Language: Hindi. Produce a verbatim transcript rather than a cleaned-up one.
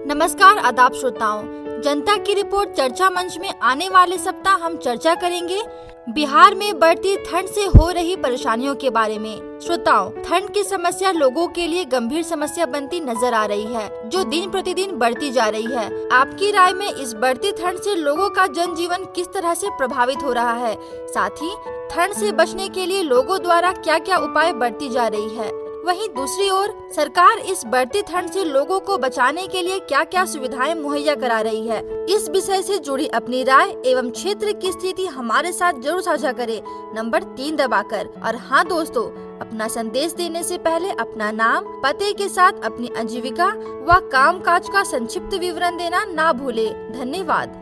नमस्कार आदाब श्रोताओं, जनता की रिपोर्ट चर्चा मंच में आने वाले सप्ताह हम चर्चा करेंगे बिहार में बढ़ती ठंड से हो रही परेशानियों के बारे में। श्रोताओं, ठंड की समस्या लोगों के लिए गंभीर समस्या बनती नजर आ रही है, जो दिन प्रतिदिन बढ़ती जा रही है। आपकी राय में इस बढ़ती ठंड से लोगों का जनजीवन किस तरह से प्रभावित हो रहा है? साथ ही ठंड से बचने के लिए लोगों द्वारा क्या क्या उपाय बरती जा रही है? वहीं दूसरी ओर सरकार इस बढ़ती ठंड से लोगों को बचाने के लिए क्या क्या सुविधाएं मुहैया करा रही है? इस विषय से जुड़ी अपनी राय एवं क्षेत्र की स्थिति हमारे साथ जरूर साझा करें नंबर तीन दबाकर। और हाँ दोस्तों, अपना संदेश देने से पहले अपना नाम, पते के साथ अपनी आजीविका व काम काज का संक्षिप्त विवरण देना ना भूले। धन्यवाद।